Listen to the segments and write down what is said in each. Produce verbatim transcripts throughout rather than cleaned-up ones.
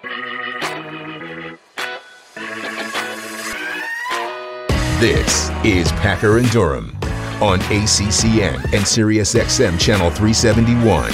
This is Packer and Durham on A C C N and Sirius X M Channel three seventy-one.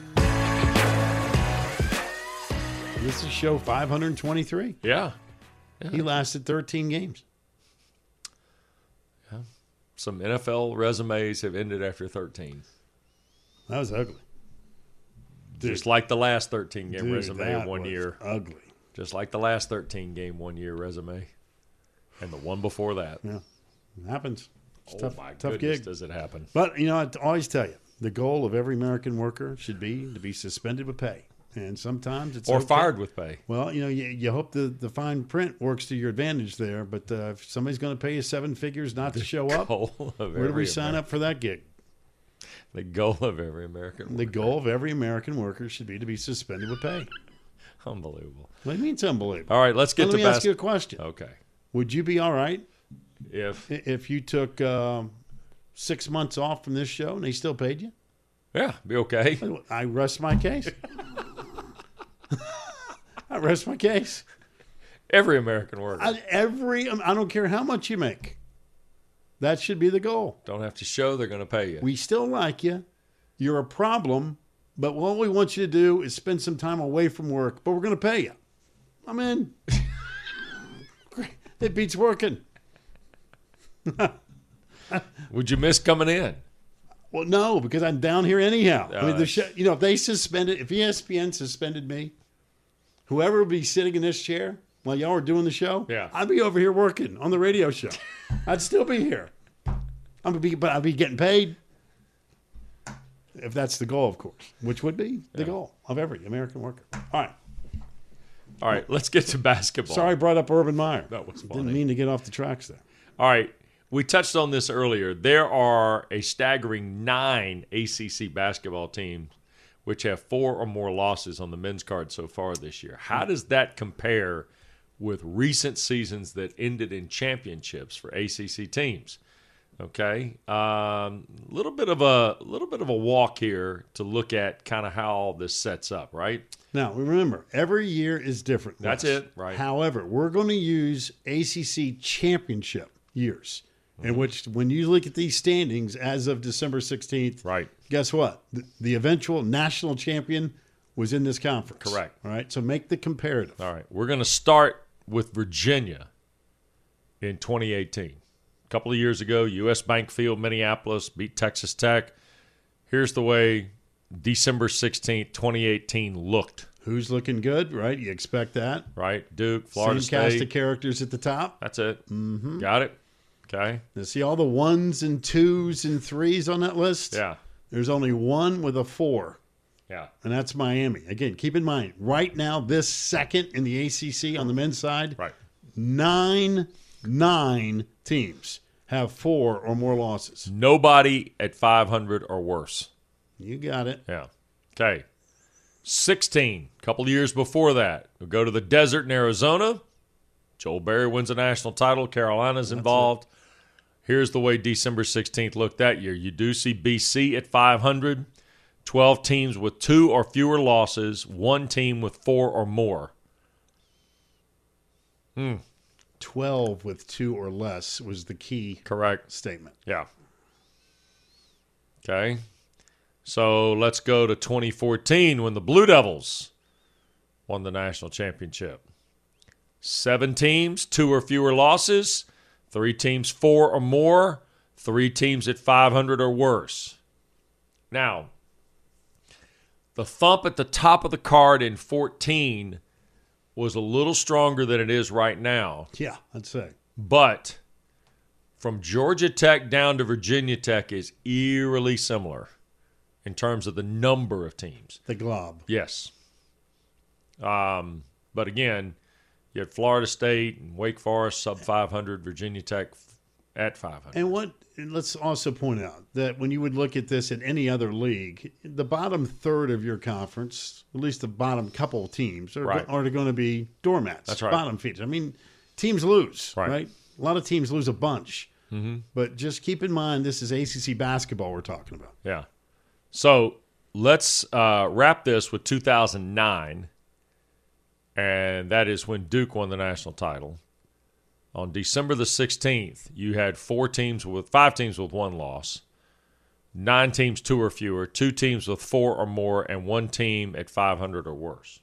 This is show five hundred twenty-three. Yeah. yeah. He lasted thirteen games. Yeah. Some N F L resumes have ended after thirteen. That was ugly. Dude, Just like the last thirteen-game dude, resume that of one was year. ugly. Just like the last thirteen-game one-year resume. And the one before that. Yeah, it happens. It's oh, tough, my tough goodness, gig. does it happen. But, you know, I always tell you, the goal of every American worker should be to be suspended with pay. And sometimes it's Or okay. fired with pay. Well, you know, you, you hope the, the fine print works to your advantage there. But uh, if somebody's going to pay you seven figures not to show up, Goal of where do we every sign American, up for that gig? The goal of every American worker. The goal of every American worker should be to be suspended with pay. Unbelievable. What do you mean it's unbelievable? All right, let's get Let to me bas- ask you a question. Okay. Would you be all right If if you took um, six months off from this show and they still paid you? Yeah, be okay. I rest my case. I rest my case. Every American worker. I, every I don't care how much you make. That should be the goal. Don't have to show they're going to pay you. We still like you. You're a problem, but what we want you to do is spend some time away from work, but we're going to pay you. I'm in. It beats working. Would you miss coming in? Well, no, because I'm down here anyhow. I mean, Uh, the show, you know, if they suspended, if E S P N suspended me, whoever would be sitting in this chair while y'all were doing the show, Yeah. I'd be over here working on the radio show. I'd still be here. I'm gonna be, but I'd be getting paid. If that's the goal, of course, which would be the Yeah. goal of every American worker. All right. All right, let's get to basketball. Sorry I brought up Urban Meyer. That was funny. Didn't mean to get off the tracks there. All right, we touched on this earlier. There are a staggering nine A C C basketball teams which have four or more losses on the men's card so far this year. How does that compare with recent seasons that ended in championships for A C C teams? Okay, a um, little bit of a little bit of a walk here to look at kind of how all this sets up, right? Now, remember, every year is different. That's Wes. it, right. However, we're going to use A C C championship years, in which when you look at these standings as of December sixteenth, Right. guess what? The, the eventual national champion was in this conference. Correct. All right, so make the comparative. All right, we're going to start with Virginia in twenty eighteen. A couple of years ago, U S Bank Field, Minneapolis beat Texas Tech. Here's the way December sixteenth, twenty eighteen looked, Who's looking good, right? You expect that. right? Duke, Florida Same cast State. of characters at the top. That's it. Mm-hmm. Got it? Okay. You see all the ones and twos and threes on that list? Yeah. There's only one with a four. Yeah. And that's Miami. Again, keep in mind, right now, this second in the A C C on the men's side, Right. nine, nine teams have four or more losses. Nobody at five hundred or worse. You got it. Yeah. Okay. sixteen, a couple of years before that. We go to the desert in Arizona. Joel Berry wins a national title. Carolina's involved. Here's the way December sixteenth looked that year. You do see B C at five hundred, twelve teams with two or fewer losses, one team with four or more. Hmm. twelve with two or less was the key Correct. statement. Yeah. Okay. So let's go to twenty fourteen when the Blue Devils won the national championship. Seven teams, two or fewer losses. Three teams, four or more. Three teams at five hundred or worse. Now, the thump at the top of the card in fourteen was a little stronger than it is right now. Yeah, I'd say. But from Georgia Tech down to Virginia Tech is eerily similar in terms of the number of teams. The glob. Yes. Um, but again, you had Florida State and Wake Forest sub five hundred, Virginia Tech at five hundred. And what? And let's also point out that when you would look at this in any other league, the bottom third of your conference, at least the bottom couple of teams, are, Right. are going to be doormats. That's right. Bottom feeders. I mean, teams lose, Right. right? A lot of teams lose a bunch. Mm-hmm. But just keep in mind, this is A C C basketball we're talking about. Yeah. So let's uh, wrap this with two thousand nine. and that is when Duke won the national title. On December the sixteenth, you had four teams with five teams with one loss, nine teams two or fewer, two teams with four or more, and one team at five hundred or worse.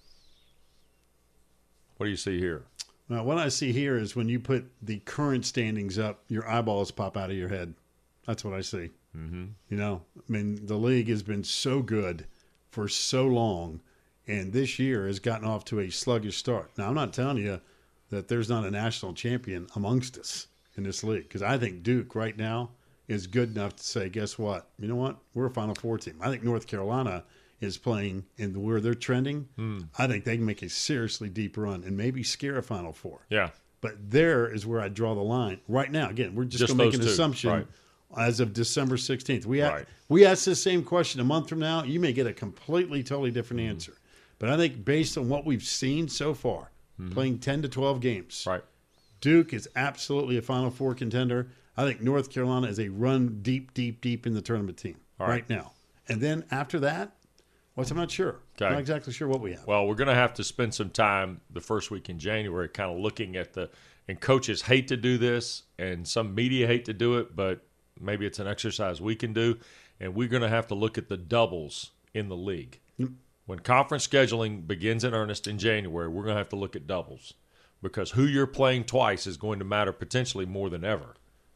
What do you see here? Well, what I see here is when you put the current standings up, your eyeballs pop out of your head. That's what I see. Mm-hmm. You know, I mean, the league has been so good for so long, and this year has gotten off to a sluggish start. Now, I'm not telling you that there's not a national champion amongst us in this league, because I think Duke right now is good enough to say, guess what? You know what? We're a Final Four team. I think North Carolina is playing in where they're trending. Mm. I think they can make a seriously deep run and maybe scare a Final Four. Yeah. But there is where I draw the line. Right now, again, we're just, just going to make an two. assumption right. as of December sixteenth. We, ha- right. we ask the same question a month from now. You may get a completely, totally different mm. answer. But I think based on what we've seen so far, mm. playing ten to twelve games, right. Duke is absolutely a Final Four contender. I think North Carolina is a run deep, deep, deep in the tournament team right. right now. And then after that, well, I'm not sure. Okay. I'm not exactly sure what we have. Well, we're going to have to spend some time the first week in January kind of looking at the – and coaches hate to do this and some media hate to do it, but maybe it's an exercise we can do. And we're going to have to look at the doubles in the league. Yep. When conference scheduling begins in earnest in January, we're going to have to look at doubles because who you're playing twice is going to matter potentially more than ever.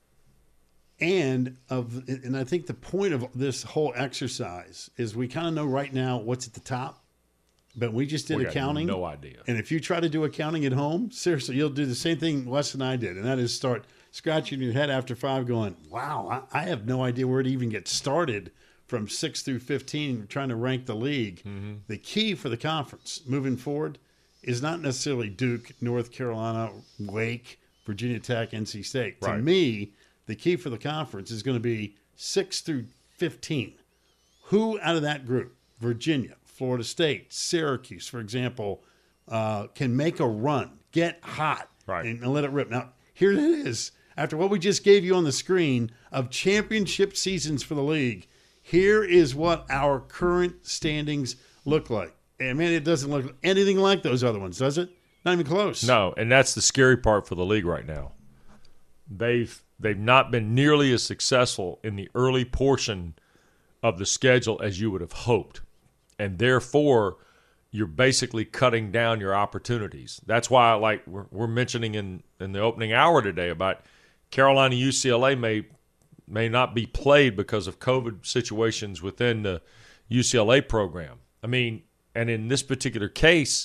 And of and I think the point of this whole exercise is we kind of know right now what's at the top, but we just did we accounting. No idea. And if you try to do accounting at home, seriously, you'll do the same thing Wes and I did, and that is start scratching your head after five, going, "Wow, I, I have no idea where to even get started from six through fifteen, trying to rank the league." Mm-hmm. The key for the conference moving forward is not necessarily Duke, North Carolina, Wake, Virginia Tech, N C State. Right. To me, the key for the conference is going to be six through fifteen. Who out of that group, Virginia, Florida State, Syracuse, for example, uh, can make a run, get hot, right. and, and let it rip? Now, here it is. After what we just gave you on the screen of championship seasons for the league, here is what our current standings look like. And, man, it doesn't look anything like those other ones, does it? Not even close. No, and that's the scary part for the league right now. They've they've not been nearly as successful in the early portion of the schedule as you would have hoped. And therefore, you're basically cutting down your opportunities. That's why, like we're, we're mentioning in, in the opening hour today about Carolina U C L A may may not be played because of COVID situations within the U C L A program. I mean, and in this particular case,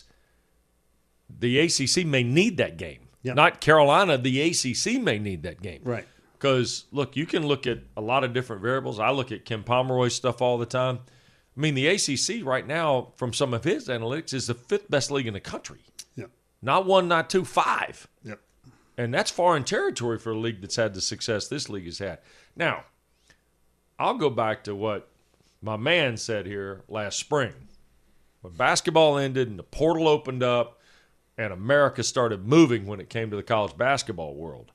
the A C C may need that game. Yep. Not Carolina, the A C C may need that game. Right. Because, look, you can look at a lot of different variables. I look at Ken Pomeroy's stuff all the time. I mean, the A C C right now, from some of his analytics, is the fifth best league in the country. Yep. Not one, not two, five. Yep. And that's foreign territory for a league that's had the success this league has had. Now, I'll go back to what my man said here last spring. When basketball ended and the portal opened up, and America started moving when it came to the college basketball world.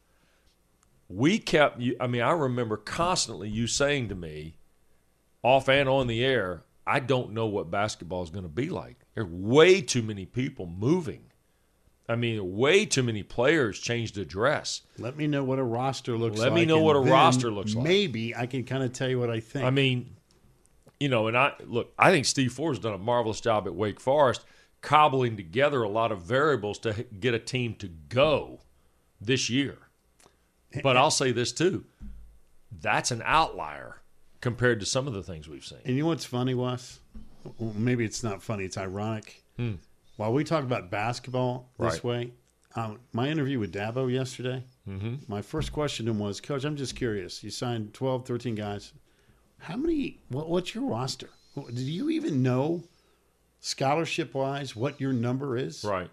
We kept, I mean, I remember constantly you saying to me, off and on the air, I don't know what basketball is going to be like. There's way too many people moving. I mean, way too many players changed address. Let me know what a roster looks Let like. Let me know what a roster looks like. Maybe I can kind of tell you what I think. I mean, you know, and I look, I think Steve Ford's done a marvelous job at Wake Forest cobbling together a lot of variables to get a team to go this year. But I'll say this too. That's an outlier compared to some of the things we've seen. And you know what's funny, Wes? Well, maybe it's not funny. It's ironic. Hmm. While we talk about basketball this right. way, um, my interview with Dabo yesterday, mm-hmm. my first question to him was, Coach, I'm just curious. You signed twelve, thirteen guys. How many what, – what's your roster? Do you even know – scholarship-wise, what your number is? Right.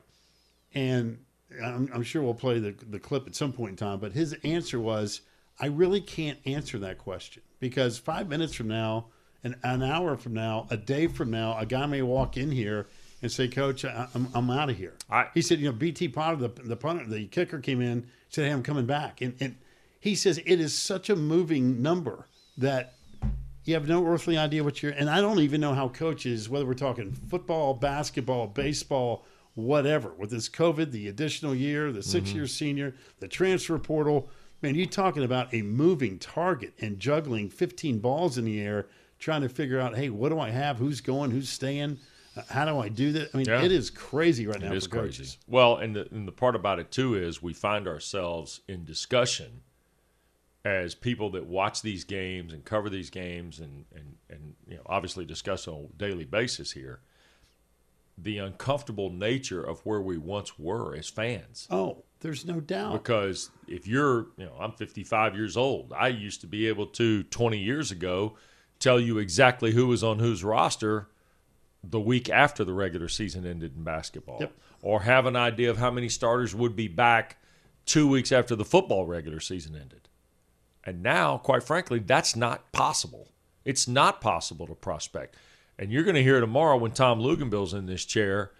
And I'm, I'm sure we'll play the, the clip at some point in time, but his answer was, I really can't answer that question because five minutes from now, an, an hour from now, a day from now, a guy may walk in here and say, Coach, I, I'm, I'm out of here. I, he said, you know, B T Potter, the, the punter, the kicker came in, said, hey, I'm coming back. And, and he says it is such a moving number that you have no earthly idea what you're – and I don't even know how coaches, whether we're talking football, basketball, baseball, whatever. With this COVID, the additional year, the six-year mm-hmm. senior, the transfer portal, man, you're talking about a moving target and juggling fifteen balls in the air, trying to figure out, hey, what do I have? Who's going? Who's staying? Uh, how do I do that? I mean, yeah. it is crazy right now it is for coaches. Crazy. Well, and the, and the part about it, too, is we find ourselves in discussion as people that watch these games and cover these games and, and, and you know, obviously discuss on a daily basis here, the uncomfortable nature of where we once were as fans. Oh, there's no doubt. Because if you're, you know, I'm fifty-five years old. I used to be able to, twenty years ago, tell you exactly who was on whose roster the week after the regular season ended in basketball. Yep. Or have an idea of how many starters would be back two weeks after the football regular season ended. And now, quite frankly, that's not possible. It's not possible to prospect. And you're going to hear tomorrow when Tom Luginbill's in this chair,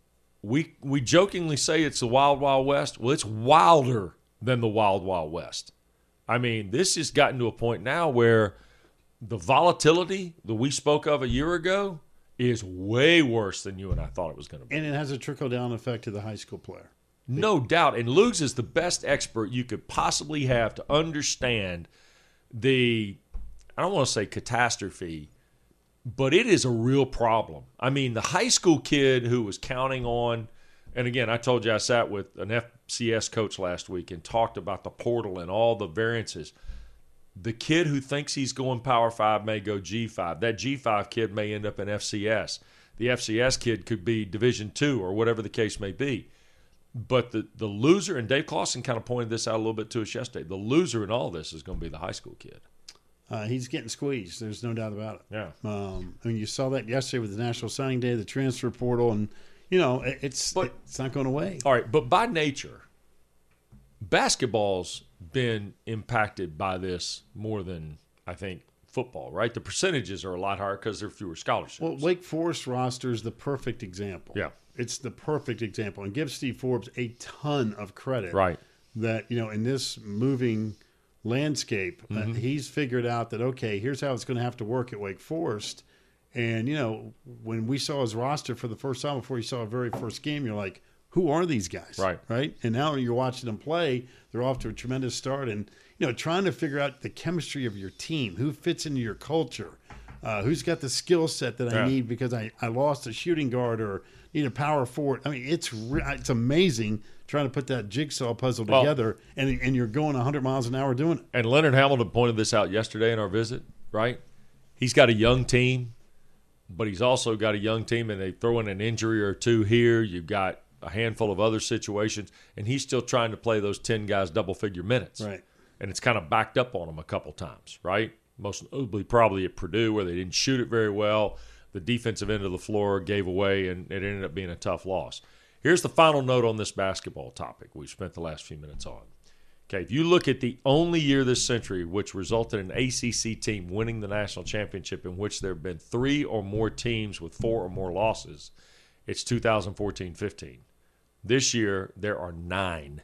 we we jokingly say it's the Wild Wild West. Well, it's wilder than the Wild Wild West. I mean, this has gotten to a point now where the volatility that we spoke of a year ago is way worse than you and I thought it was going to be. And it has a trickle-down effect to the high school player. No doubt. And Lugs is the best expert you could possibly have to understand the, I don't want to say catastrophe, but it is a real problem. I mean, the high school kid who was counting on, and again, I told you I sat with an F C S coach last week and talked about the portal and all the variances. The kid who thinks he's going Power five may go G five. That G five kid may end up in F C S. The F C S kid could be Division two or whatever the case may be. But the, the loser, and Dave Clawson kind of pointed this out a little bit to us yesterday, the loser in all this is going to be the high school kid. Uh, he's getting squeezed. There's no doubt about it. Yeah. Um, I mean, you saw that yesterday with the National Signing Day, the transfer portal, and, you know, it, it's but, it's not going away. All right, but by nature, basketball's been impacted by this more than, I think, football, right? The percentages are a lot higher because there are fewer scholarships. Well, Wake Forest roster is the perfect example. Yeah. It's the perfect example. And give Steve Forbes a ton of credit. Right. That, you know, in this moving landscape, mm-hmm. uh, he's figured out that, okay, here's how it's going to have to work at Wake Forest. And, you know, when we saw his roster for the first time before you saw a very first game, you're like, who are these guys? Right. Right. And now when you're watching them play, they're off to a tremendous start. And, you know, trying to figure out the chemistry of your team, who fits into your culture, uh, who's got the skill set that yeah. I need because I, I lost a shooting guard or need a power forward. I mean, it's re- it's amazing trying to put that jigsaw puzzle well, together, and and you're going one hundred miles an hour doing it. And Leonard Hamilton pointed this out yesterday in our visit, right? He's got a young team, but he's also got a young team, and they throw in an injury or two here. You've got a handful of other situations, and he's still trying to play those ten guys double-figure minutes. Right. And it's kind of backed up on him a couple times, right? Most notably probably at Purdue where they didn't shoot it very well. The defensive end of the floor gave away, and it ended up being a tough loss. Here's the final note on this basketball topic we've spent the last few minutes on. Okay, if you look at the only year this century which resulted in an A C C team winning the national championship in which there have been three or more teams with four or more losses, it's two thousand fourteen fifteen. This year, there are nine.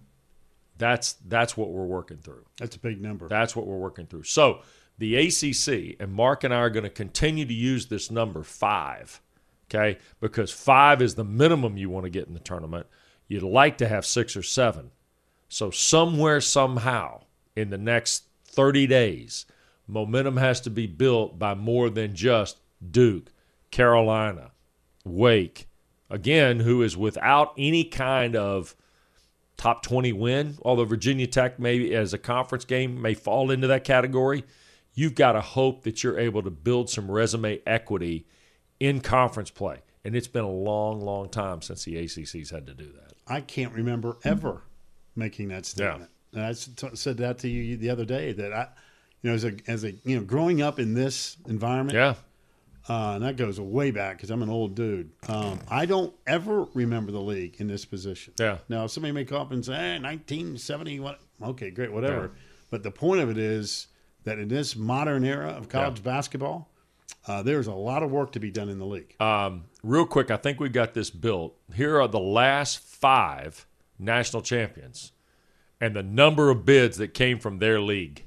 That's that's what we're working through. That's a big number. That's what we're working through. So the A C C, and Mark and I are going to continue to use this number five, okay, because five is the minimum you want to get in the tournament. You'd like to have six or seven. So somewhere, somehow, in the next thirty days, momentum has to be built by more than just Duke, Carolina, Wake, again, who is without any kind of top twenty win, although Virginia Tech maybe as a conference game may fall into that category. You've got to hope that you're able to build some resume equity in conference play. And it's been a long, long time since the A C C's had to do that. I can't remember ever making that statement. Yeah. And I t- said that to you the other day that I, you know, as a, as a, you know, growing up in this environment, yeah, uh, and that goes way back because I'm an old dude. Um, I don't ever remember the league in this position. Yeah. Now, somebody may call up and say, eh, nineteen seventy, what? Okay, great, whatever. Yeah. But the point of it is that in this modern era of college yeah. basketball, uh, there's a lot of work to be done in the league. Um, real quick, I think we've got this built. Here are the last five national champions and the number of bids that came from their league.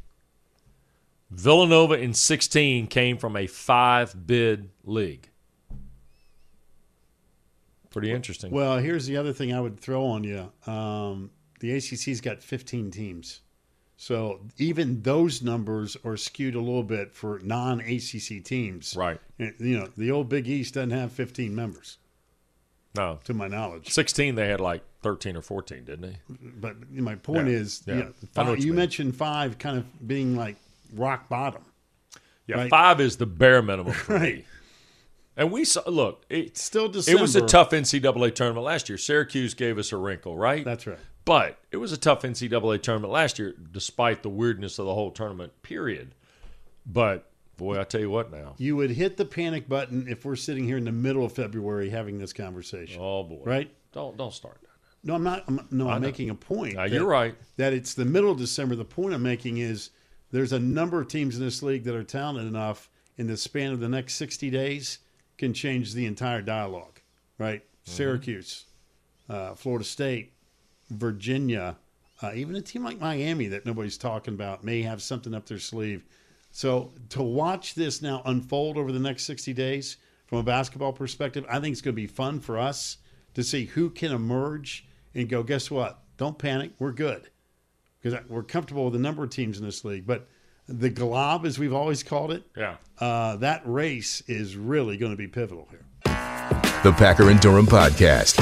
Villanova in sixteen came from a five-bid league. pretty interesting. Well, here's the other thing I would throw on you. Um, the A C C's got fifteen teams. So even those numbers are skewed a little bit for non-A C C teams. Right. You know, the old Big East doesn't have fifteen members, No. to my knowledge. sixteen, they had like thirteen or fourteen, didn't they? But my point Yeah. is, Yeah. you, know, I know five, what you you mean. mentioned five kind of being like rock bottom. Yeah, Right. five is the bare minimum for Right. me. And we saw, look, it, Still December. it was a tough N C double A tournament last year. Syracuse gave us a wrinkle, right? That's right. But it was a tough N C double A tournament last year, despite the weirdness of the whole tournament, period. But, boy, I tell you what now. You would hit the panic button if we're sitting here in the middle of February having this conversation. Oh, boy. Right? Don't don't start that. No, I'm not. I'm, no, I'm know. making a point. Now, that- you're right. That it's the middle of December. The point I'm making is there's a number of teams in this league that are talented enough in the span of the next sixty days can change the entire dialogue, right? Mm-hmm. Syracuse, uh, Florida State, Virginia, uh, even a team like Miami that nobody's talking about may have something up their sleeve. So to watch this now unfold over the next sixty days from a basketball perspective, I think it's going to be fun for us to see who can emerge and go, guess what? Don't panic. We're good. Because we're comfortable with a number of teams in this league. But the glob, as we've always called it, Yeah. uh, that race is really going to be pivotal here. The Packer and Durham Podcast.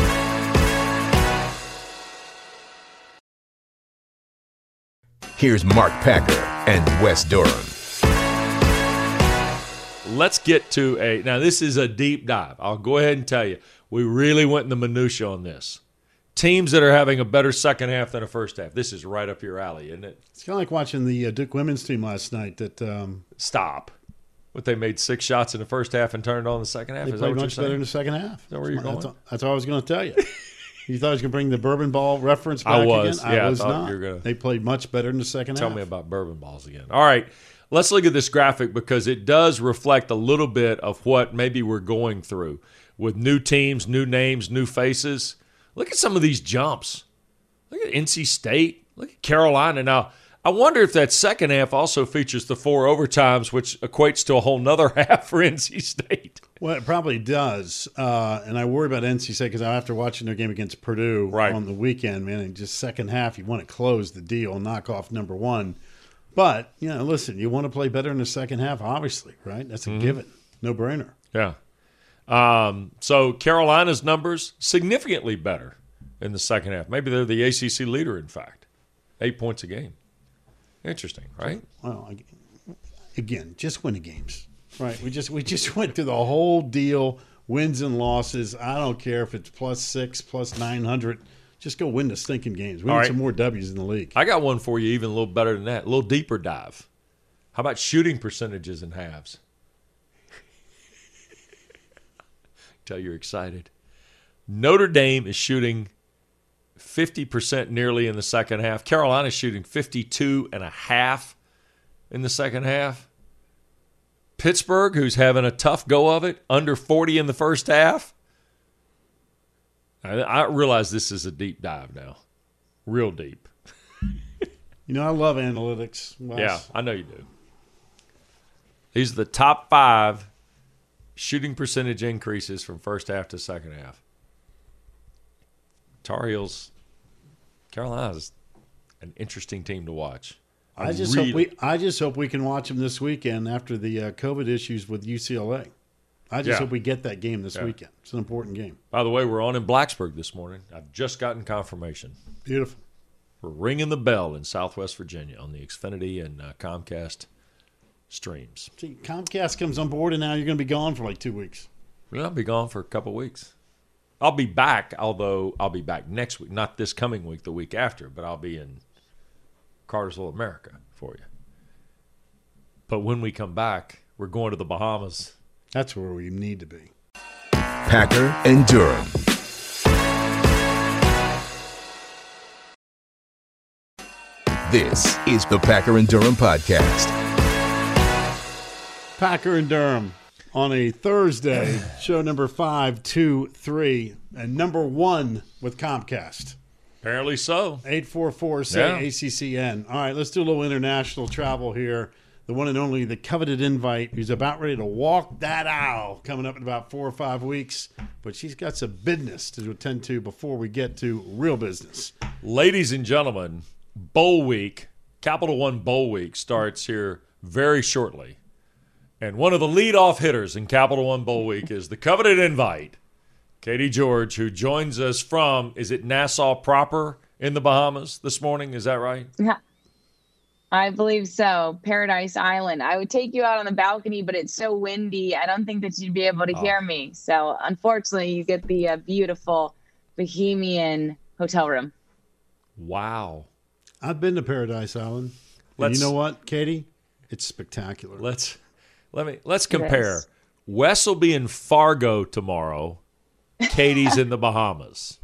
Here's Mark Packer and Wes Durham. Let's get to a – now, this is a deep dive. I'll go ahead and tell you. We really went in the minutia on this. Teams that are having a better second half than a first half. This is right up your alley, isn't it? It's kind of like watching the uh, Duke women's team last night that um, Stop. What, they made six shots in the first half and turned on the second half? they Is that played what you're much better saying? in the second half. Is that where you're that's, going? That's all I was going to tell you. You thought I was going to bring the bourbon ball reference back I was. again? Yeah, I I was thought not. you were gonna- They played much better in the second Tell half. me about bourbon balls again. All right. Let's look at this graphic because it does reflect a little bit of what maybe we're going through with new teams, new names, new faces. Look at some of these jumps. Look at N C State. Look at Carolina. Now, I wonder if that second half also features the four overtimes, which equates to a whole nother half for N C State. Well, it probably does. Uh, and I worry about N C State because after watching their game against Purdue Right. on the weekend, man, and just second half, you want to close the deal, knock off number one. But, you know, listen, you want to play better in the second half, obviously, right? That's a Mm-hmm. given. No brainer. Yeah. Um, so Carolina's numbers significantly better in the second half. Maybe they're the A C C leader, in fact. Eight points a game. Interesting, right? Well, I- again, just win the games, right? We just we just went through the whole deal, wins and losses. I don't care if it's plus six, plus nine hundred. Just go win the stinking games. We All need right. some more W's in the league. I got one for you even a little better than that. A little deeper dive. How about shooting percentages in halves? Tell you're excited. Notre Dame is shooting fifty percent nearly in the second half. Carolina's shooting fifty-two and a half in the second half. Pittsburgh, who's having a tough go of it, under forty in the first half. I, I realize this is a deep dive now. Real deep. You know, I love analytics. Wes. Yeah, I know you do. These are the top five shooting percentage increases from first half to second half. Tar Heels, Carolina's an interesting team to watch. I just really- hope we. I just hope we can watch them this weekend after the uh, COVID issues with U C L A. I just Yeah. hope we get that game this Yeah. weekend. It's an important game. By the way, we're on in Blacksburg this morning. I've just gotten confirmation. Beautiful. We're ringing the bell in Southwest Virginia on the Xfinity and uh, Comcast streams. See, Comcast comes on board, and now you're going to be gone for like two weeks. Well, I'll be gone for a couple of weeks. I'll be back, although I'll be back next week. Not this coming week, the week after, but I'll be in Cartersville, America for you. But when we come back, we're going to the Bahamas. That's where we need to be. Packer and Durham. This is the Packer and Durham Podcast. Packer and Durham on a Thursday, show number five, two, three, and number one with Comcast. Apparently so. eight four four, say Yeah. A C C N. All right, let's do a little international travel here. the one and only, the coveted invite, who's about ready to walk that aisle coming up in about four or five weeks. But she's got some business to attend to before we get to real business. Ladies and gentlemen, Bowl Week, Capital One Bowl Week starts here very shortly. And one of the leadoff hitters in Capital One Bowl Week is the coveted invite, Katie George, who joins us from, is it Nassau proper in the Bahamas this morning? Is that right? Yeah, I believe so. Paradise Island. I would take you out on the balcony, but it's so windy. I don't think that you'd be able to oh. hear me. So unfortunately, you get the uh, beautiful Bohemian hotel room. Wow. I've been to Paradise Island. And you know what, Katie? It's spectacular. Let's let me let's compare. Wes will be in Fargo tomorrow. Katie's in the Bahamas.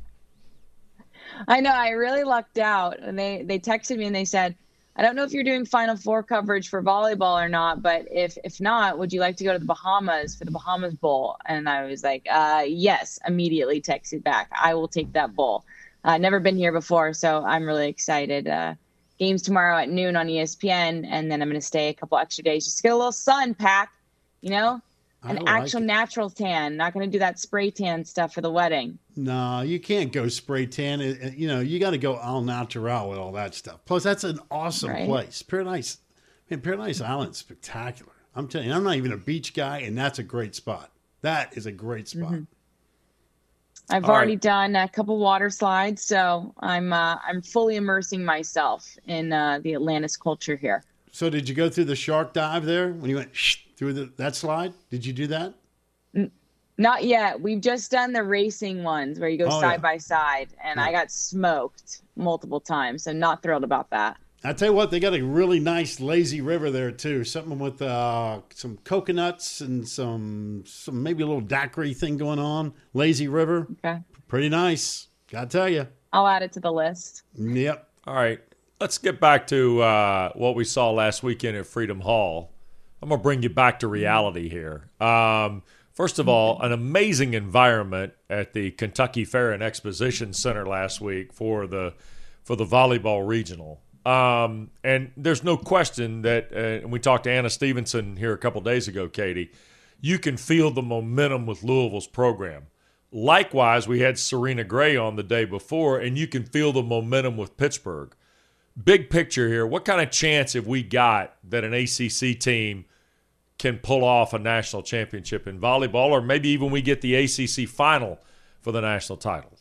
I know. I really lucked out. And they, they texted me and they said, I don't know if you're doing Final Four coverage for volleyball or not, but if if not, would you like to go to the Bahamas for the Bahamas Bowl? And I was like, uh, yes, immediately texted back. I will take that bowl. Uh, never been here before, so I'm really excited. Uh, games tomorrow at noon on E S P N, and then I'm going to stay a couple extra days just to get a little sun, Pack, you know? An like actual it. natural tan. Not going to do that spray tan stuff for the wedding. No, you can't go spray tan. It, you know, you got to go al natural with all that stuff. Plus, that's an awesome right? place. Paradise, man, Paradise Island's spectacular. I'm telling you, I'm not even a beach guy, and that's a great spot. That is a great spot. Mm-hmm. I've all already right. done a couple water slides, so I'm uh, I'm fully immersing myself in uh, the Atlantis culture here. So did you go through the shark dive there when you went through the, that slide? Did you do that? N- not yet. We've just done the racing ones where you go oh, side yeah. by side, and yeah. I got smoked multiple times, so not thrilled about that. I tell you what, they got a really nice lazy river there too. Something with uh, some coconuts and some some maybe a little daiquiri thing going on. Lazy river, okay, pretty nice. Gotta tell you. I'll add it to the list. Yep. All right, let's get back to uh, what we saw last weekend at Freedom Hall. I'm gonna bring you back to reality here. Um, first of all, an amazing environment at the Kentucky Fair and Exposition Center last week for the for the volleyball regional. Um, and there's no question that, uh, and we talked to Anna Stevenson here a couple days ago, Katie, you can feel the momentum with Louisville's program. Likewise, we had Serena Gray on the day before, and you can feel the momentum with Pittsburgh. Big picture here, what kind of chance have we got that an A C C team can pull off a national championship in volleyball, or maybe even we get the A C C final for the national title?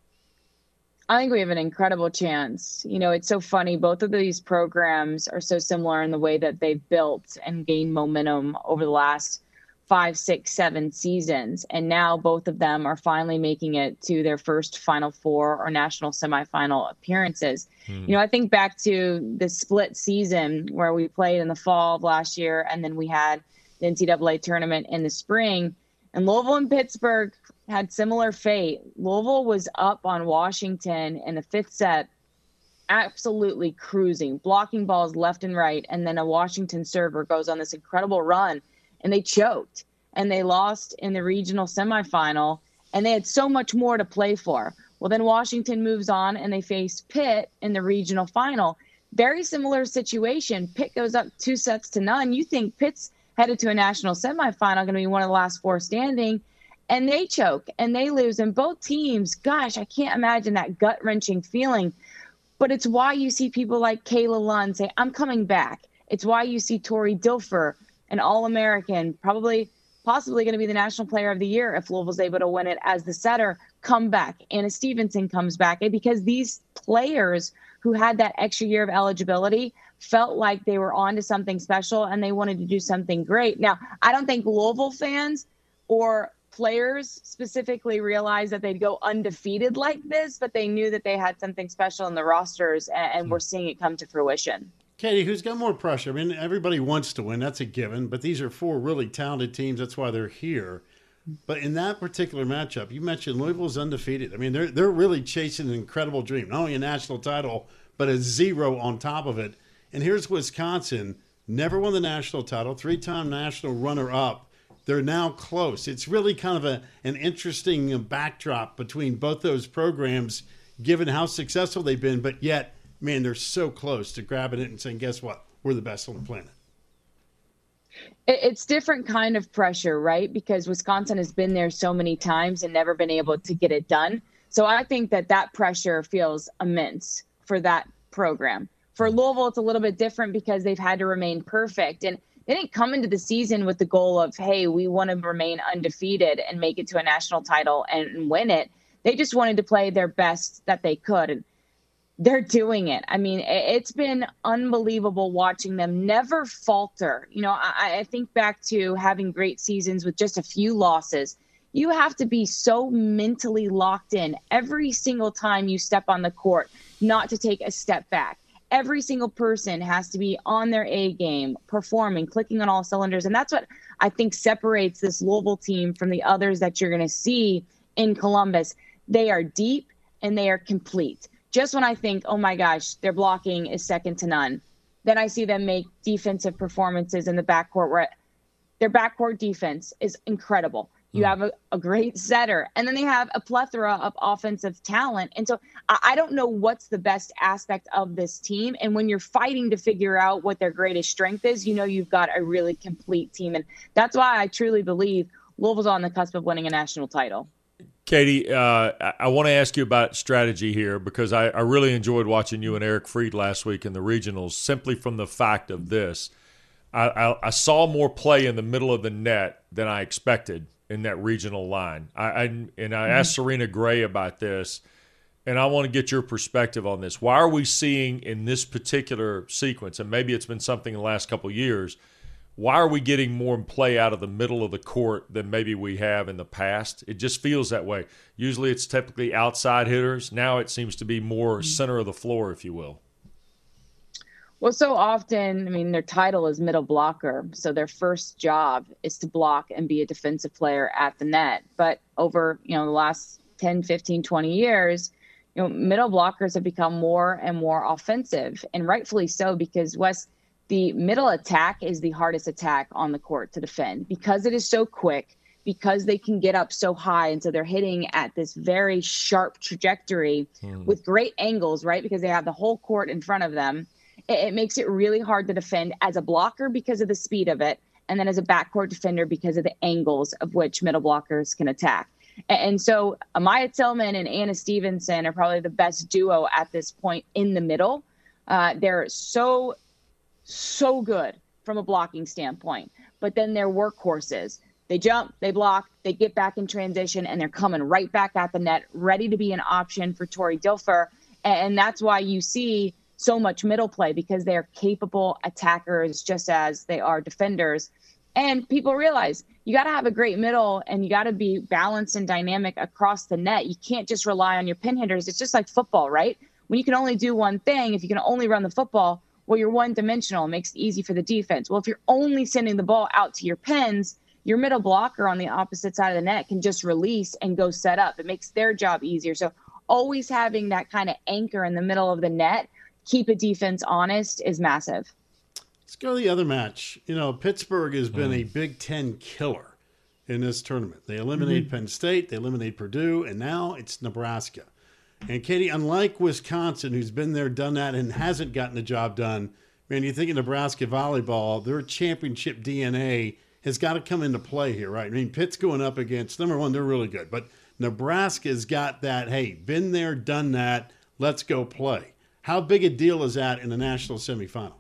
I think we have an incredible chance. You know, it's so funny. Both of these programs are so similar in the way that they've built and gained momentum over the last five, six, seven seasons. And now both of them are finally making it to their first Final Four or national semifinal appearances. Hmm. You know, I think back to the split season where we played in the fall of last year, and then we had the N C double A tournament in the spring. And Louisville and Pittsburgh had similar fate. Louisville was up on Washington in the fifth set, absolutely cruising, blocking balls left and right. And then a Washington server goes on this incredible run, and they choked. And they lost in the regional semifinal, and they had so much more to play for. Well, then Washington moves on, and they face Pitt in the regional final. Very similar situation. Pitt goes up two sets to none. You think Pitt's headed to a national semifinal, going to be one of the last four standing, and they choke and they lose. And both teams, gosh, I can't imagine that gut-wrenching feeling. But it's why you see people like Kayla Lund say, I'm coming back. It's why you see Tori Dilfer, an All-American, probably possibly going to be the National Player of the Year if Louisville's able to win it as the setter, come back. Anna Stevenson comes back. Because these players who had that extra year of eligibility felt like they were on to something special and they wanted to do something great. Now, I don't think Louisville fans or players specifically realized that they'd go undefeated like this, but they knew that they had something special in the rosters, and, and we're seeing it come to fruition. Katie, who's got more pressure? I mean, everybody wants to win. That's a given. But these are four really talented teams. That's why they're here. But in that particular matchup, you mentioned Louisville's undefeated. I mean, they're they're really chasing an incredible dream. Not only a national title, but a zero on top of it. And here's Wisconsin. Never won the national title. Three-time national runner-up. They're now close. It's really kind of a an interesting backdrop between both those programs, given how successful they've been. But yet, man, they're so close to grabbing it and saying, guess what? We're the best on the planet. It's different kind of pressure, right? Because Wisconsin has been there so many times and never been able to get it done. So I think that that pressure feels immense for that program. For Louisville, it's a little bit different because they've had to remain perfect. And they didn't come into the season with the goal of, hey, we want to remain undefeated and make it to a national title and win it. They just wanted to play their best that they could. And they're doing it. I mean, it's been unbelievable watching them never falter. You know, I, I think back to having great seasons with just a few losses. You have to be so mentally locked in every single time you step on the court, not to take a step back. Every single person has to be on their A game, performing, clicking on all cylinders. And that's what I think separates this Louisville team from the others that you're going to see in Columbus. They are deep and they are complete. Just when I think, oh my gosh, their blocking is second to none, then I see them make defensive performances in the backcourt where their backcourt defense is incredible. You have a, a great setter, and then they have a plethora of offensive talent. And so I, I don't know what's the best aspect of this team. And when you're fighting to figure out what their greatest strength is, you know you've got a really complete team. And that's why I truly believe Louisville's on the cusp of winning a national title. Katie, uh, I, I want to ask you about strategy here because I, I really enjoyed watching you and Eric Freed last week in the regionals simply from the fact of this. I, I, I saw more play in the middle of the net than I expected in that regional line. I, I And I asked mm-hmm. Serena Gray about this, and I want to get your perspective on this. Why are we seeing in this particular sequence, and maybe it's been something in the last couple of years, why are we getting more play out of the middle of the court than maybe we have in the past? It just feels that way. Usually it's typically outside hitters. Now it seems to be more center of the floor, if you will. Well, so often, I mean, their title is middle blocker. So their first job is to block and be a defensive player at the net. But over, you know, the last ten, fifteen, twenty years, you know, middle blockers have become more and more offensive, and rightfully so, because Wes, the middle attack is the hardest attack on the court to defend because it is so quick, because they can get up so high. And so they're hitting at this very sharp trajectory mm. with great angles, right? Because they have the whole court in front of them. It, it makes it really hard to defend as a blocker because of the speed of it. And then as a backcourt defender because of the angles of which middle blockers can attack. And, and so Amaya Tillman and Anna Stevenson are probably the best duo at this point in the middle. Uh, they're so so good from a blocking standpoint, but then they're workhorses. They jump, they block, they get back in transition, and they're coming right back at the net, ready to be an option for Tori Dilfer. And that's why you see so much middle play, because they're capable attackers just as they are defenders. And people realize you got to have a great middle and you got to be balanced and dynamic across the net. You can't just rely on your pin hitters. It's just like football, right? When you can only do one thing, if you can only run the football, well, you're one-dimensional. It makes it easy for the defense. Well, if you're only sending the ball out to your pins, your middle blocker on the opposite side of the net can just release and go set up. It makes their job easier. So always having that kind of anchor in the middle of the net, keep a defense honest, is massive. Let's go to the other match. You know, Pittsburgh has been mm. a Big Ten killer in this tournament. They eliminate mm-hmm. Penn State, they eliminate Purdue, and now it's Nebraska. And Katie, unlike Wisconsin, who's been there, done that, and hasn't gotten the job done, man, you think of Nebraska volleyball, their championship D N A has got to come into play here, right? I mean, Pitt's going up against, number one, they're really good, but Nebraska's got that, hey, been there, done that, let's go play. How big a deal is that in the national semifinal?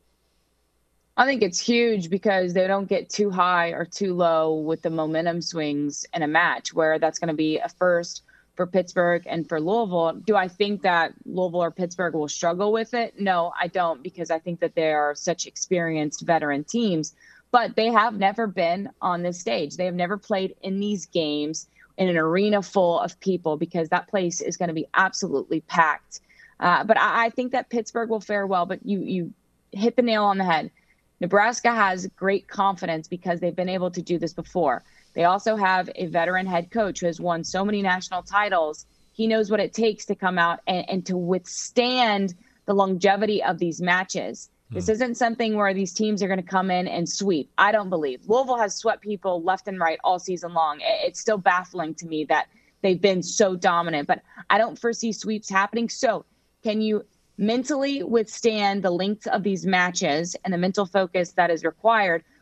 I think it's huge because they don't get too high or too low with the momentum swings in a match where that's going to be a first for Pittsburgh and for Louisville. Do I think that Louisville or Pittsburgh will struggle with it? No, I don't, because I think that they are such experienced veteran teams, but they have never been on this stage. They have never played in these games in an arena full of people, because that place is going to be absolutely packed. Uh, but I, I think that Pittsburgh will fare well, but you, you hit the nail on the head. Nebraska has great confidence because they've been able to do this before. They also have a veteran head coach who has won so many national titles. He knows what it takes to come out and, and to withstand the longevity of these matches. Hmm. This isn't something where these teams are going to come in and sweep. I don't believe. Louisville has swept people left and right all season long. It's still baffling to me that they've been so dominant, but I don't foresee sweeps happening. So can you mentally withstand the length of these matches and the mental focus that is required,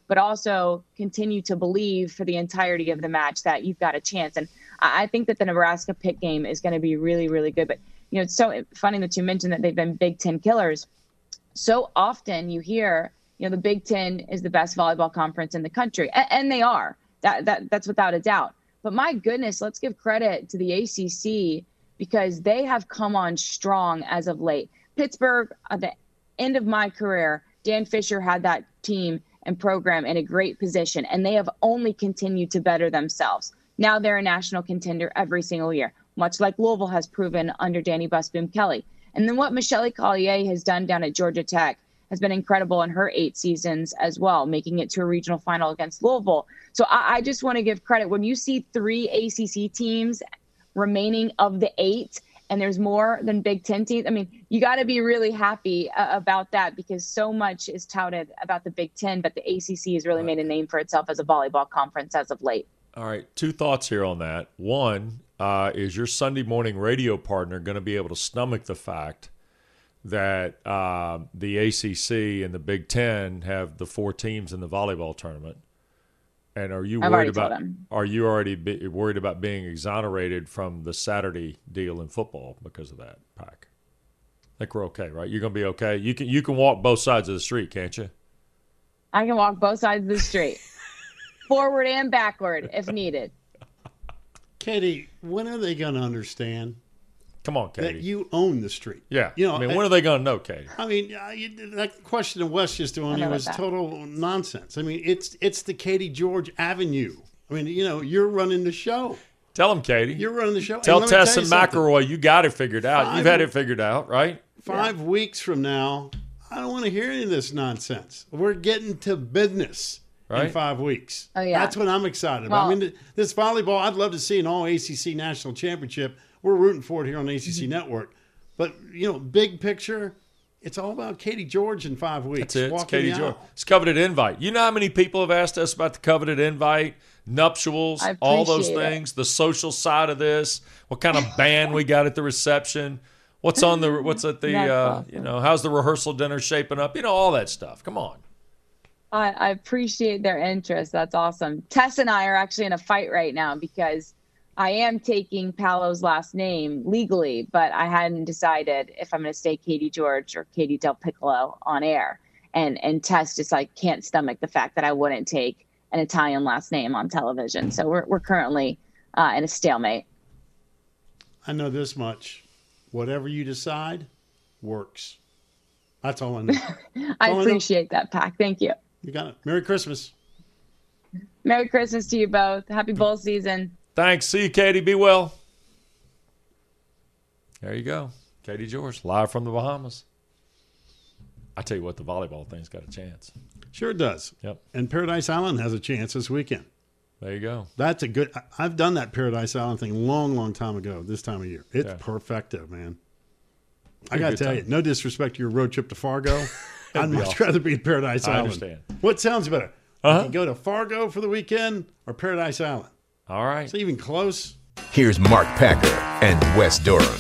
but also continue to believe for the entirety of the match that you've got a chance. And I think that the Nebraska Pitt game is going to be really, really good. But, you know, it's so funny that you mentioned that they've been Big Ten killers. So often you hear, you know, the Big Ten is the best volleyball conference in the country. And, and they are. That, that That's without a doubt. But my goodness, let's give credit to the A C C because they have come on strong as of late. Pittsburgh, at the end of my career, Dan Fisher had that team and program in a great position, and they have only continued to better themselves. Now they're a national contender every single year, much like Louisville has proven under Danny Busboom Kelly. And then what Michelle Collier has done down at Georgia Tech has been incredible in her eight seasons as well, making it to a regional final against Louisville. So I, I just want to give credit. When you see three A C C teams remaining of the eight, and there's more than Big Ten teams, I mean, you got to be really happy uh, about that because so much is touted about the Big Ten, but the A C C has really made a name for itself as a volleyball conference as of late. All right, two thoughts here on that. One, uh, is your Sunday morning radio partner going to be able to stomach the fact that uh, the A C C and the Big Ten have the four teams in the volleyball tournament? And are you I've worried already about? told him. Are you already be, worried about being exonerated from the Saturday deal in football because of that, Pack? I think we're okay, right? You're going to be okay. You can you can walk both sides of the street, can't you? I can walk both sides of the street, forward and backward if needed. Katie, when are they going to understand Come on, Katie. that you own the street? yeah. You know, I mean, I- when are they going to know, Katie? I mean, uh, you, that question of Wes just doing I know you about was that. total nonsense. I mean, it's it's the Katie George Avenue. I mean, you know, you're running the show. Tell them, Katie. You're running the show. And Tell let me Tess you and something. McElroy you got it figured out. Five- You've had it figured out, right? Five weeks from now, I don't want to hear any of this nonsense. We're getting to business in Right. five weeks. Oh, yeah. That's what I'm excited about. Well- I mean, this volleyball, I'd love to see an all A C C national championship. We're rooting for it here on the A C C Mm-hmm. Network. But, you know, big picture, it's all about Katie George in five weeks. That's it. It's Walking Katie the George. aisle. It's coveted invite. You know how many people have asked us about the coveted invite, nuptials, I all those appreciate it. things, the social side of this, what kind of band we got at the reception, what's on the, what's at the, That's uh, awesome. you know, how's the rehearsal dinner shaping up? You know, all that stuff. Come on. I, I appreciate their interest. That's awesome. Tess and I are actually in a fight right now because I am taking Palo's last name legally, but I hadn't decided if I'm going to say Katie George or Katie Del Piccolo on air. And and Tess just like can't stomach the fact that I wouldn't take an Italian last name on television. So we're we're currently uh, in a stalemate. I know this much. Whatever you decide works. That's all I know. I all I know. appreciate that, Pac. Thank you. You got it. Merry Christmas. Merry Christmas to you both. Happy bowl season. Thanks. See you, Katie. Be well. There you go. Katie George, live from the Bahamas. I tell you what, the volleyball thing's got a chance. Sure it does. Yep. And Paradise Island has a chance this weekend. There you go. That's a good. I- I've done that Paradise Island thing long, long time ago. This time of year, it's Yeah. perfecto, man. I Be a gotta good tell time. you, no disrespect to your road trip to Fargo, I'd be much awesome. rather be at Paradise I Island. understand. What sounds better? Uh-huh. You can go to Fargo for the weekend or Paradise Island. All right. It's even close. Here's Mark Packer and Wes Durham.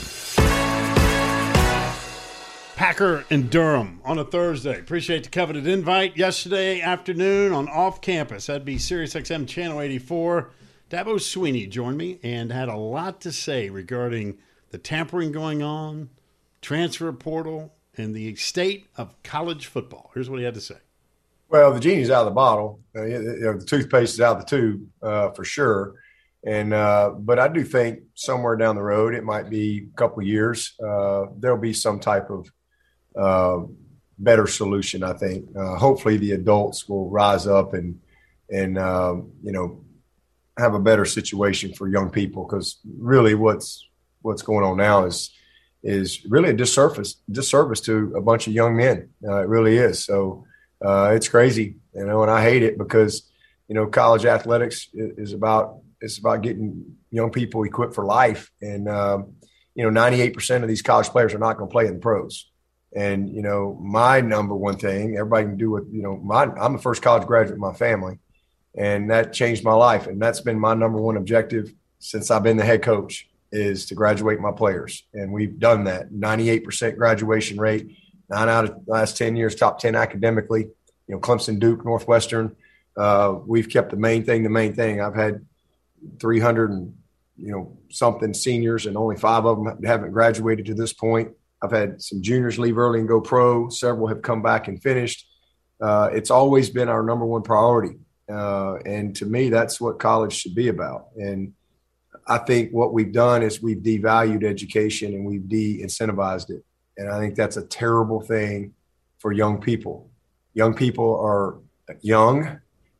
Packer and Durham on a Thursday. Appreciate the coveted invite. Yesterday afternoon on Off Campus, that'd be SiriusXM Channel eighty-four. Dabo Sweeney joined me and had a lot to say regarding the tampering going on, transfer portal, and the state of college football. Here's what he had to say. Well, the genie's out of the bottle. Uh, you know, the toothpaste is out of the tube uh, for sure. And uh, but I do think somewhere down the road, it might be a couple of years, uh, there'll be some type of uh, better solution. I think uh, hopefully the adults will rise up and and um, you know have a better situation for young people, because really what's what's going on now is is really a disservice disservice to a bunch of young men. Uh, it really is. So uh, it's crazy, you know, and I hate it because you know college athletics is, is about it's about getting young people equipped for life, and um, you know ninety-eight percent of these college players are not going to play in the pros. And, you know, my number one thing, everybody can do what, you know, my, I'm the first college graduate in my family, and that changed my life. And that's been my number one objective since I've been the head coach, is to graduate my players. And we've done that. ninety-eight percent graduation rate, nine out of the last ten years, top ten academically, you know, Clemson, Duke, Northwestern, Uh, we've kept the main thing the main thing. I've had three hundred and you know something seniors, and only five of them haven't graduated to this point. I've had some juniors leave early and go pro. Several have come back and finished. Uh, it's always been our number one priority. Uh, and to me, that's what college should be about. And I think what we've done is we've devalued education and we've de-incentivized it. And I think that's a terrible thing for young people. Young people are young,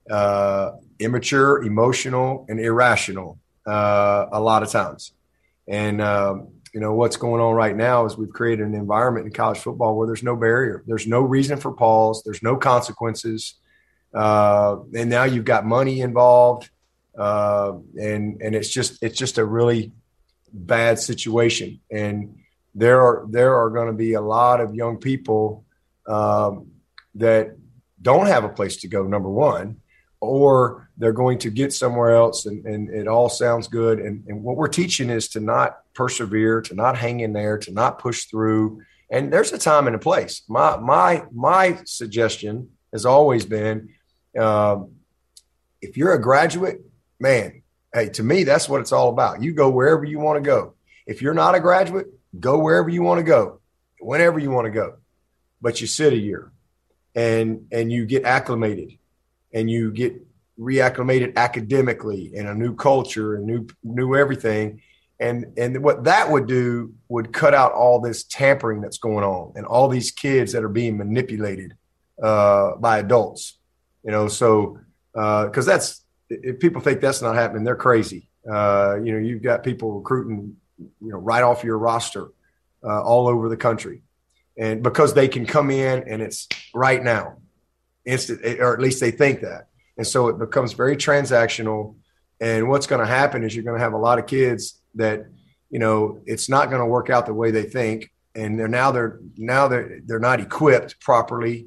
uh, immature, emotional, and irrational uh, a lot of times. And, um, you know, what's going on right now is we've created an environment in college football where there's no barrier. There's no reason for pause. There's no consequences. Uh, and now you've got money involved. Uh, and, and it's just, it's just a really bad situation. And there are, there are going to be a lot of young people um, that don't have a place to go, number one, or they're going to get somewhere else and, and it all sounds good. And, and what we're teaching is to not persevere, to not hang in there, to not push through. And there's a time and a place. My, my, my suggestion has always been, um, if you're a graduate, man, hey, to me, that's what it's all about. You go wherever you want to go. If you're not a graduate, go wherever you want to go, whenever you want to go. But you sit a year and, and you get acclimated and you get reacclimated academically in a new culture and new, new everything. And, and what that would do would cut out all this tampering that's going on and all these kids that are being manipulated uh, by adults, you know, so because uh, that's, if people think that's not happening, they're crazy. Uh, you know, you've got people recruiting, you know, right off your roster uh, all over the country. And because they can come in and it's right now, instant, or at least they think that. And so it becomes very transactional. And what's going to happen is you're going to have a lot of kids that, you know, it's not going to work out the way they think. And they're now they're now they're they're not equipped properly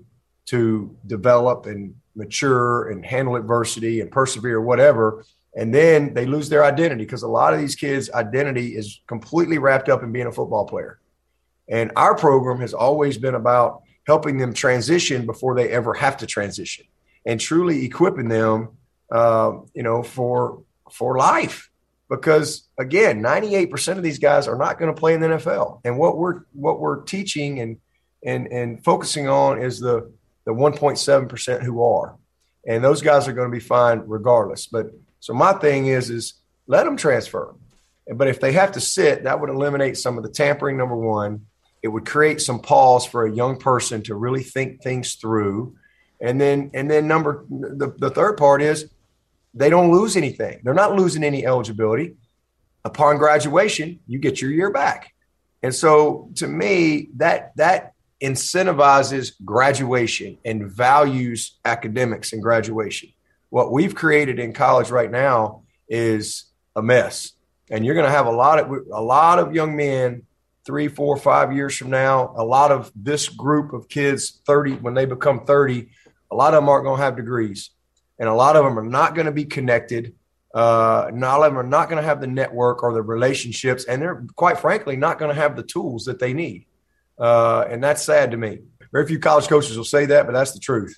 to develop and mature and handle adversity and persevere, whatever. And then they lose their identity because a lot of these kids' identity is completely wrapped up in being a football player. And our program has always been about helping them transition before they ever have to transition and truly equipping them, uh, you know, for, for life. Because again, ninety-eight percent of these guys are not going to play in the N F L. And what we're, what we're teaching and, and, and focusing on is the, the one point seven percent who are, and those guys are going to be fine regardless. But so my thing is, is let them transfer. But if they have to sit, that would eliminate some of the tampering. Number one, it would create some pause for a young person to really think things through. And then, and then number, the, the third part is they don't lose anything. They're not losing any eligibility. Upon graduation, you get your year back. And so to me, that, that, incentivizes graduation and values academics and graduation. What we've created in college right now is a mess. And you're going to have a lot of a lot of young men three, four, five years from now, a lot of this group of kids, thirty, when they become thirty, a lot of them aren't going to have degrees. And a lot of them are not going to be connected. Uh, not all of them are not going to have the network or the relationships. And they're, quite frankly, not going to have the tools that they need. Uh, and that's sad to me. Very few college coaches will say that, but that's the truth.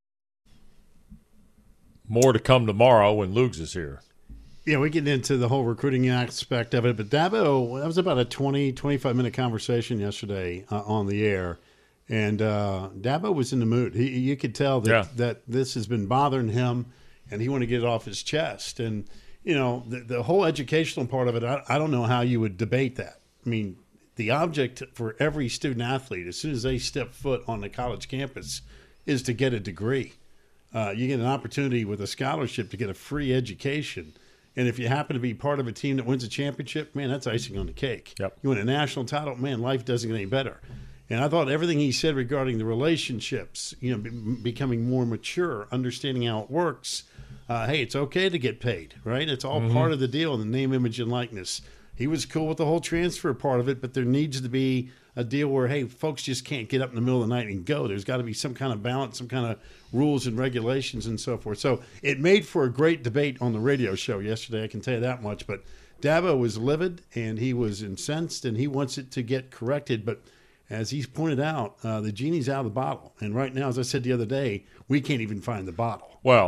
More to come tomorrow when Lugs is here. Yeah, we get into the whole recruiting aspect of it, but Dabo, that was about a twenty, twenty-five minute conversation yesterday uh, on the air. And uh, Dabo was in the mood. He, you could tell that, yeah. that this has been bothering him, and he wanted to get it off his chest. And, you know, the, the whole educational part of it, I, I don't know how you would debate that. I mean, the object for every student athlete, as soon as they step foot on the college campus, is to get a degree. Uh, you get an opportunity with a scholarship to get a free education. And if you happen to be part of a team that wins a championship, man, that's icing on the cake. Yep. You win a national title, man, life doesn't get any better. And I thought everything he said regarding the relationships, you know, be, becoming more mature, understanding how it works. Uh, hey, it's okay to get paid, right? It's all mm-hmm. part of the deal, the name, image, and likeness. He was cool with the whole transfer part of it, but there needs to be a deal where, hey, folks just can't get up in the middle of the night and go. There's got to be some kind of balance, some kind of rules and regulations and so forth. So it made for a great debate on the radio show yesterday, I can tell you that much. But Dabo was livid, and he was incensed, and he wants it to get corrected. But as he's pointed out, uh, the genie's out of the bottle. And right now, as I said the other day, we can't even find the bottle. Well,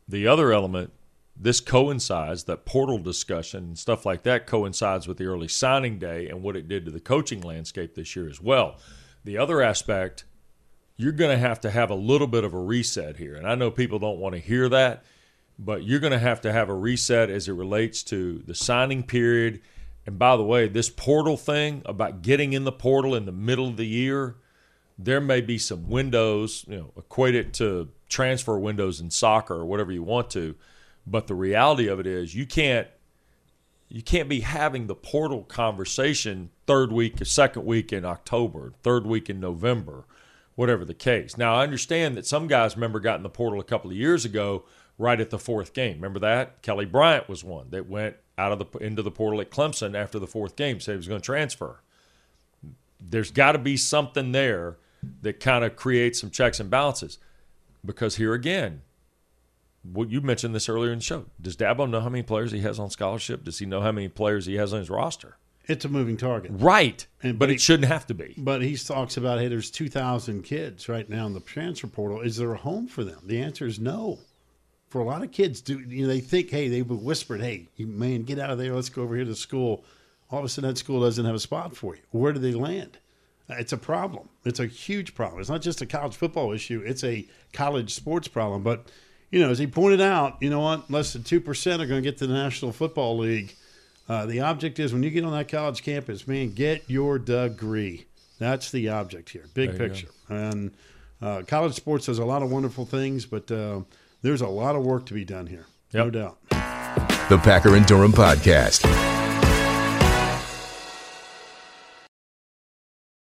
the other element, this coincides, that portal discussion and stuff like that coincides with the early signing day and what it did to the coaching landscape this year as well. The other aspect, you're going to have to have a little bit of a reset here. And I know people don't want to hear that, but you're going to have to have a reset as it relates to the signing period. And by the way, this portal thing about getting in the portal in the middle of the year, there may be some windows, you know, equate it to transfer windows in soccer or whatever you want to. But the reality of it is you can't you can't be having the portal conversation third week, second week in October, third week in November, whatever the case. Now, I understand that some guys, remember, got in the portal a couple of years ago right at the fourth game. Remember that? Kelly Bryant was one that went out of the into the portal at Clemson after the fourth game, said he was going to transfer. There's got to be something there that kind of creates some checks and balances. Because here again, well, you mentioned this earlier in the show. Does Dabo know how many players he has on scholarship? Does he know how many players he has on his roster? It's a moving target. Right. And, but, but it he, shouldn't have to be. But he talks about, hey, there's two thousand kids right now in the transfer portal. Is there a home for them? The answer is no. For a lot of kids, do you know, they think, hey, they were whispered, hey, man, get out of there. Let's go over here to school. All of a sudden, that school doesn't have a spot for you. Where do they land? It's a problem. It's a huge problem. It's not just a college football issue. It's a college sports problem. But, you know, as he pointed out, you know what? Less than two percent are going to get to the National Football League. Uh, the object is when you get on that college campus, man, get your degree. That's the object here. Big picture. And uh, college sports does a lot of wonderful things, but uh, there's a lot of work to be done here. Yep. No doubt. The Packer and Durham Podcast.